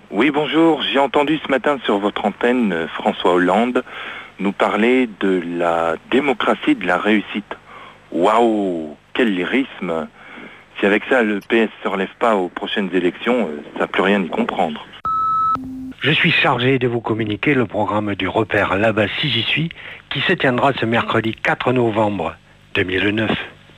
Oui, bonjour. J'ai entendu ce matin sur votre antenne François Hollande nous parler de la démocratie de la réussite. Waouh, quel lyrisme! Si avec ça le PS ne se relève pas aux prochaines élections, ça ne peut rien y comprendre. Je suis chargé de vous communiquer le programme du repère Là-bas si j'y suis, qui se tiendra ce mercredi 4 novembre 2009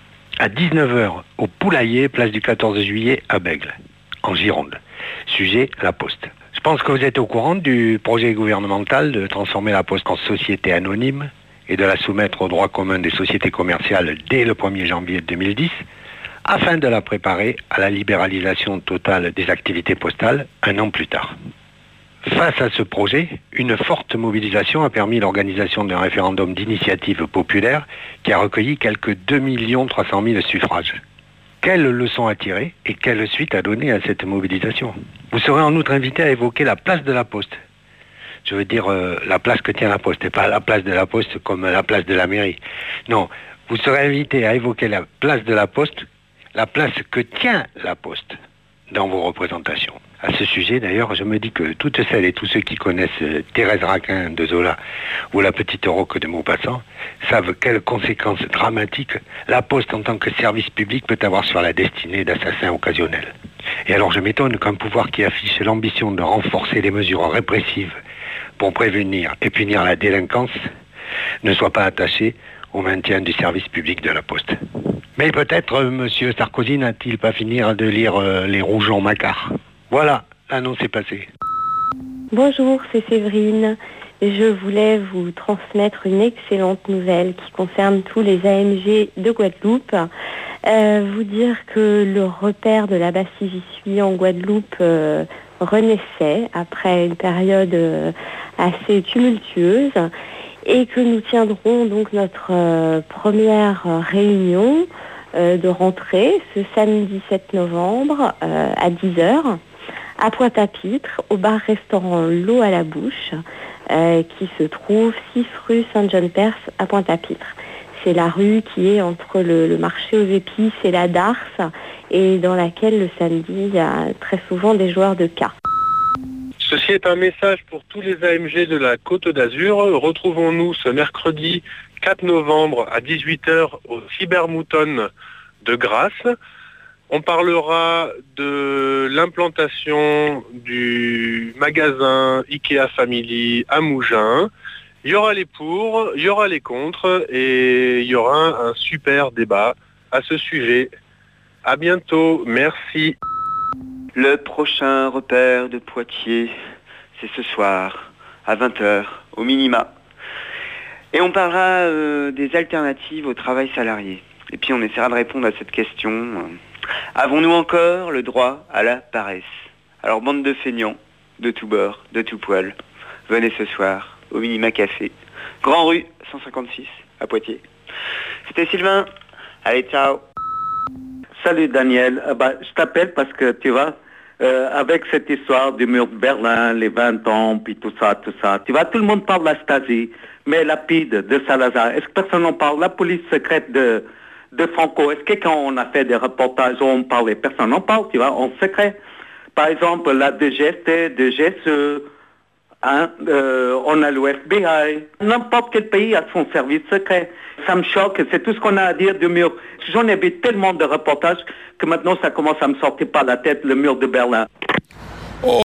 à 19 h au Poulailler, place du 14 juillet à Bègle, en Gironde. Sujet, la Poste. Je pense que vous êtes au courant du projet gouvernemental de transformer la Poste en société anonyme et de la soumettre au droit commun des sociétés commerciales dès le 1er janvier 2010, afin de la préparer à la libéralisation totale des activités postales un an plus tard. Face à ce projet, une forte mobilisation a permis l'organisation d'un référendum d'initiative populaire qui a recueilli quelques 2 300 000 suffrages. Quelles leçons à tirer et quelle suite à donner à cette mobilisation? Vous serez en outre invité à évoquer la place de la Poste. Je veux dire la place que tient la Poste, et pas la place de la Poste comme la place de la mairie. Non, vous serez invité à évoquer la place de la Poste, la place que tient la Poste dans vos représentations. À ce sujet, d'ailleurs, je me dis que toutes celles et tous ceux qui connaissent Thérèse Raquin de Zola ou la petite Roque de Maupassant savent quelles conséquences dramatiques la Poste en tant que service public peut avoir sur la destinée d'assassins occasionnels. Et alors je m'étonne qu'un pouvoir qui affiche l'ambition de renforcer les mesures répressives pour prévenir et punir la délinquance ne soit pas attaché au maintien du service public de la Poste. Mais peut-être M. Sarkozy n'a-t-il pas fini de lire les Rougeons Macquart. Voilà, l'annonce est passée. Bonjour, c'est Séverine. Je voulais vous transmettre une excellente nouvelle qui concerne tous les AMG de Guadeloupe. Vous dire que le repère de Là-bas si j'y suis en Guadeloupe renaissait après une période assez tumultueuse et que nous tiendrons donc notre première réunion de rentrée ce samedi 7 novembre à 10 h à Pointe-à-Pitre, au bar-restaurant L'eau à la bouche, qui se trouve 6 rue Saint-John-Perse à Pointe-à-Pitre. C'est la rue qui est entre le marché aux épices et la Darse, et dans laquelle le samedi, il y a très souvent des joueurs de cartes. Ceci est un message pour tous les AMG de la Côte d'Azur. Retrouvons-nous ce mercredi 4 novembre à 18 h au Cybermouton de Grasse. On parlera de l'implantation du magasin Ikea Family à Mougins. Il y aura les pour, il y aura les contre et il y aura un super débat à ce sujet. À bientôt, merci. Le prochain repère de Poitiers, c'est ce soir à 20 h au minima. Et on parlera des alternatives au travail salarié. Et puis on essaiera de répondre à cette question. Avons-nous encore le droit à la paresse? Alors bande de feignants, de tous bords, de tout poil, venez ce soir au Minima Café, Grand Rue 156 à Poitiers. C'était Sylvain, allez ciao. Salut Daniel, je t'appelle parce que tu vois, avec cette histoire du mur de Berlin, les 20 ans, puis tout ça, tu vois, tout le monde parle de la Stasi, mais la PIDE de Salazar, est-ce que personne n'en parle? La police secrète de Franco, est-ce que quand on a fait des reportages où on parlait, personne n'en parle, tu vois, en secret? Par exemple, la DGST, DGSE, on a le FBI, n'importe quel pays a son service secret. Ça me choque, c'est tout ce qu'on a à dire du mur. J'en ai vu tellement de reportages que maintenant ça commence à me sortir par la tête, le mur de Berlin.